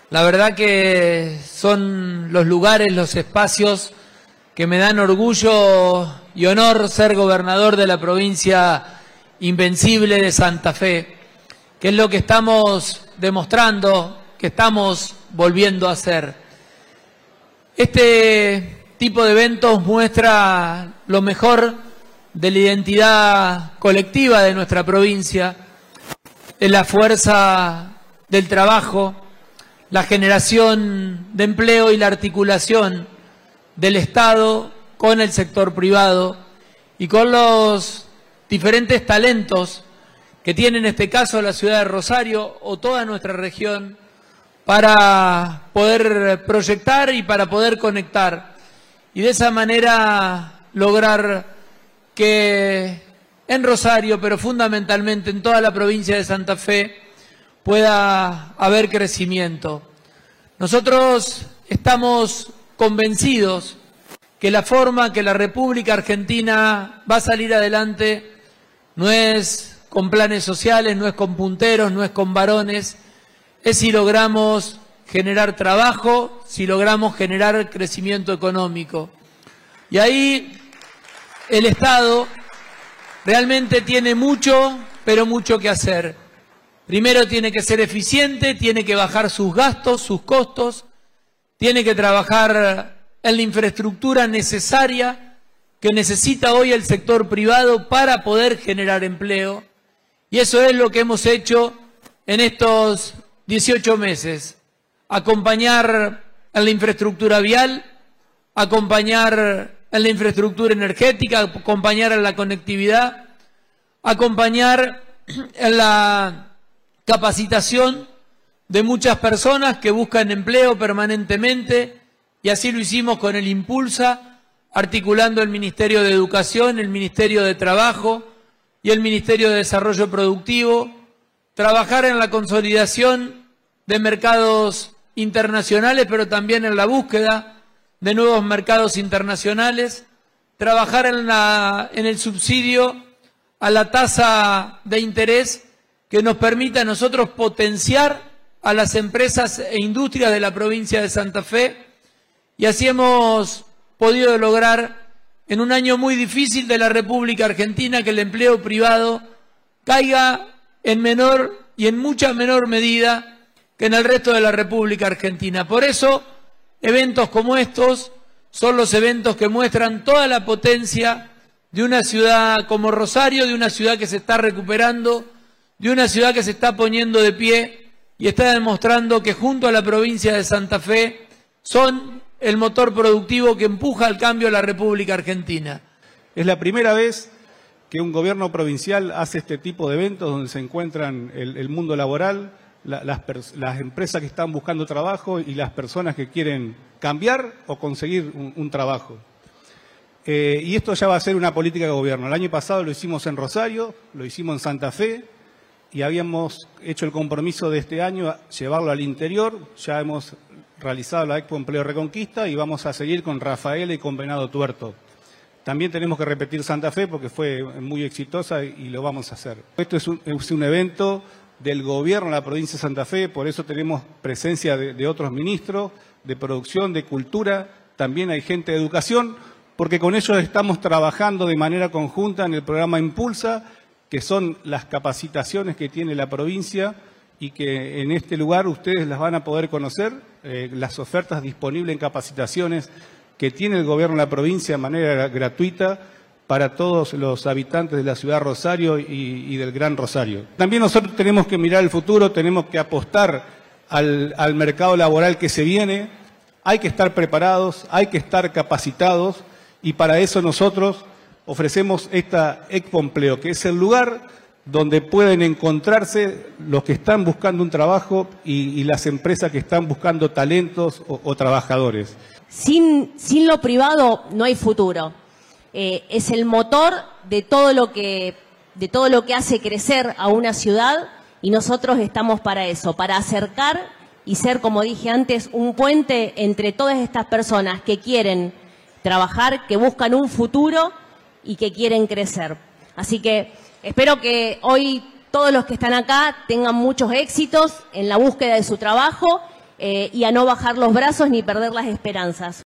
La verdad que son los lugares, los espacios que me dan orgullo y honor ser gobernador de la provincia invencible de Santa Fe, que es lo que estamos demostrando, que estamos volviendo a hacer. Este tipo de eventos muestra lo mejor de la identidad colectiva de nuestra provincia, de la fuerza del trabajo, la generación de empleo y la articulación del Estado con el sector privado y con los diferentes talentos que tiene en este caso la ciudad de Rosario o toda nuestra región para poder proyectar y para poder conectar y de esa manera lograr que en Rosario, pero fundamentalmente en toda la provincia de Santa Fe, pueda haber crecimiento. Nosotros estamos convencidos que la forma que la República Argentina va a salir adelante no es con planes sociales, no es con punteros, no es con varones, es si logramos generar trabajo, si logramos generar crecimiento económico. Y ahí el Estado realmente tiene mucho, pero mucho que hacer. Primero tiene que ser eficiente, tiene que bajar sus gastos, sus costos, tiene que trabajar en la infraestructura necesaria que necesita hoy el sector privado para poder generar empleo. Y eso es lo que hemos hecho en estos 18 meses. Acompañar en la infraestructura vial, acompañar en la infraestructura energética, acompañar en la conectividad, acompañar en la capacitación de muchas personas que buscan empleo permanentemente, y así lo hicimos con el Impulsa, articulando el Ministerio de Educación, el Ministerio de Trabajo y el Ministerio de Desarrollo Productivo, trabajar en la consolidación de mercados internacionales, pero también en la búsqueda de nuevos mercados internacionales, trabajar en el subsidio a la tasa de interés que nos permita a nosotros potenciar a las empresas e industrias de la provincia de Santa Fe, y así hemos podido lograr en un año muy difícil de la República Argentina que el empleo privado caiga en menor y en mucha menor medida que en el resto de la República Argentina. Por eso, eventos como estos son los eventos que muestran toda la potencia de una ciudad como Rosario, de una ciudad que se está recuperando, de una ciudad que se está poniendo de pie y está demostrando que junto a la provincia de Santa Fe son el motor productivo que empuja al cambio a la República Argentina. Es la primera vez que un gobierno provincial hace este tipo de eventos donde se encuentran el mundo laboral, las empresas que están buscando trabajo y las personas que quieren cambiar o conseguir un trabajo. Y esto ya va a ser una política de gobierno. El año pasado lo hicimos en Rosario, lo hicimos en Santa Fe y habíamos hecho el compromiso de este año llevarlo al interior. Ya hemos realizado la Expo Empleo Reconquista y vamos a seguir con Rafaela y con Venado Tuerto. También tenemos que repetir Santa Fe porque fue muy exitosa y lo vamos a hacer. Esto es un evento del gobierno de la provincia de Santa Fe, por eso tenemos presencia de otros ministros, de producción, de cultura, también hay gente de educación, porque con ellos estamos trabajando de manera conjunta en el programa Impulsa, que son las capacitaciones que tiene la provincia y que en este lugar ustedes las van a poder conocer, las ofertas disponibles en capacitaciones que tiene el gobierno de la provincia de manera gratuita para todos los habitantes de la ciudad de Rosario y del Gran Rosario. También nosotros tenemos que mirar el futuro, tenemos que apostar al mercado laboral que se viene, hay que estar preparados, hay que estar capacitados y para eso nosotros ofrecemos esta Expo Empleo, que es el lugar donde pueden encontrarse los que están buscando un trabajo y las empresas que están buscando talentos o trabajadores. Sin lo privado no hay futuro. Es el motor de todo lo que hace crecer a una ciudad y nosotros estamos para eso, para acercar y ser, como dije antes, un puente entre todas estas personas que quieren trabajar, que buscan un futuro y que quieren crecer. Así que espero que hoy todos los que están acá tengan muchos éxitos en la búsqueda de su trabajo y a no bajar los brazos ni perder las esperanzas.